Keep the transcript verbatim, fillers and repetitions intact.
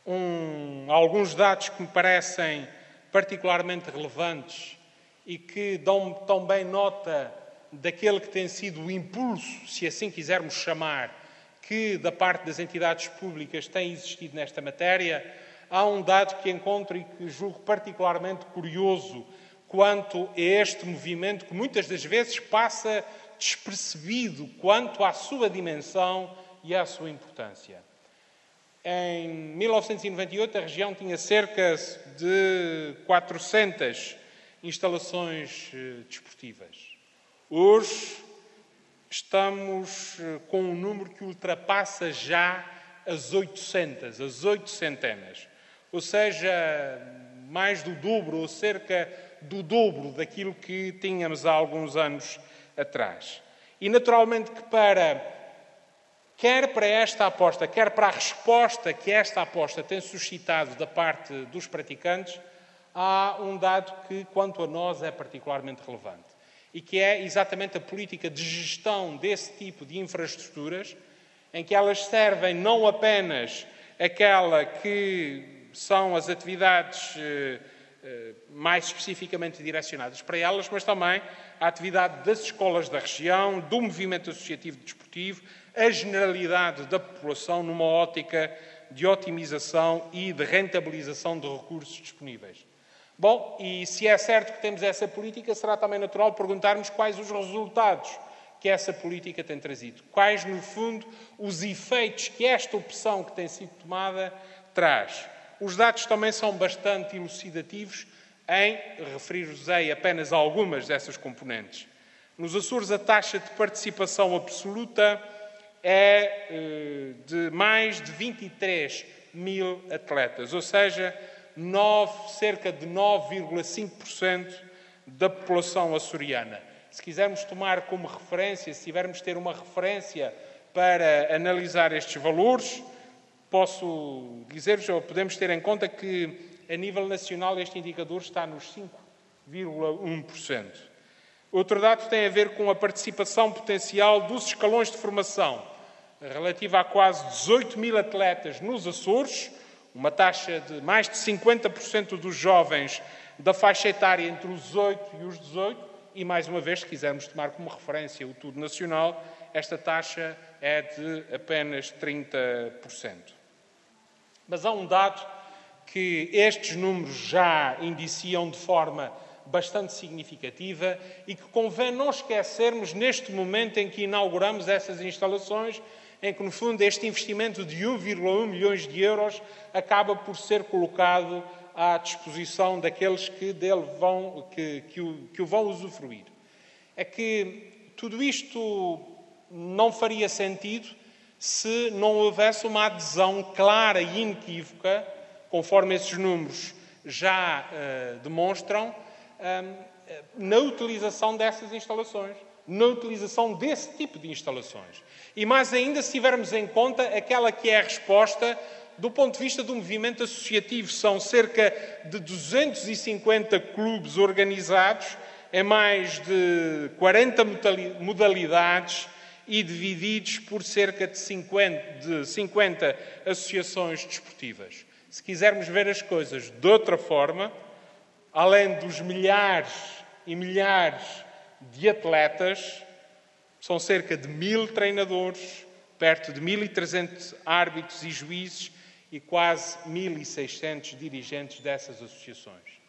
um, alguns dados que me parecem particularmente relevantes e que dão também nota daquele que tem sido o impulso, se assim quisermos chamar, que da parte das entidades públicas tem existido nesta matéria. Há um dado que encontro e que julgo particularmente curioso quanto a este movimento, que muitas das vezes passa despercebido quanto à sua dimensão e à sua importância. Em mil novecentos e noventa e oito, a região tinha cerca de quatrocentas instalações desportivas. Hoje estamos com um número que ultrapassa já as oitocentas, as oito centenas. Ou seja, mais do dobro, ou cerca do dobro daquilo que tínhamos há alguns anos atrás. E naturalmente que para, quer para esta aposta, quer para a resposta que esta aposta tem suscitado da parte dos praticantes, há um dado que, quanto a nós, é particularmente relevante. E que é exatamente a política de gestão desse tipo de infraestruturas, em que elas servem não apenas aquela que são as atividades eh, eh, mais especificamente direcionadas para elas, mas também a atividade das escolas da região, do movimento associativo desportivo, a generalidade da população numa ótica de otimização e de rentabilização de recursos disponíveis. Bom, e se é certo que temos essa política, será também natural perguntarmos quais os resultados que essa política tem trazido. Quais, no fundo, os efeitos que esta opção que tem sido tomada traz. Os dados também são bastante elucidativos em referir-vos-ei apenas a algumas dessas componentes. Nos Açores, a taxa de participação absoluta é de mais de vinte e três mil atletas, ou seja, nove, cerca de nove vírgula cinco por cento da população açoriana. Se quisermos tomar como referência, se tivermos ter uma referência para analisar estes valores, posso dizer-vos, ou podemos ter em conta que, a nível nacional, este indicador está nos cinco vírgula um por cento. Outro dado tem a ver com a participação potencial dos escalões de formação, relativa a quase dezoito mil atletas nos Açores, uma taxa de mais de cinquenta por cento dos jovens da faixa etária entre os oito e os dezoito, e, mais uma vez, se quisermos tomar como referência o tudo nacional, esta taxa é de apenas trinta por cento. Mas há um dado que estes números já indiciam de forma bastante significativa e que convém não esquecermos neste momento em que inauguramos essas instalações, em que, no fundo, este investimento de um vírgula um milhões de euros acaba por ser colocado à disposição daqueles que dele vão, que, que, o, que o vão usufruir. É que tudo isto não faria sentido se não houvesse uma adesão clara e inequívoca, conforme esses números já uh, demonstram, uh, na utilização dessas instalações, na utilização desse tipo de instalações. E mais ainda se tivermos em conta aquela que é a resposta do ponto de vista do movimento associativo. São cerca de duzentos e cinquenta clubes organizados em mais de quarenta modalidades e divididos por cerca de cinquenta, de cinquenta associações desportivas. Se quisermos ver as coisas de outra forma, além dos milhares e milhares de atletas, são cerca de mil treinadores, perto de mil e trezentos árbitros e juízes e quase mil e seiscentos dirigentes dessas associações.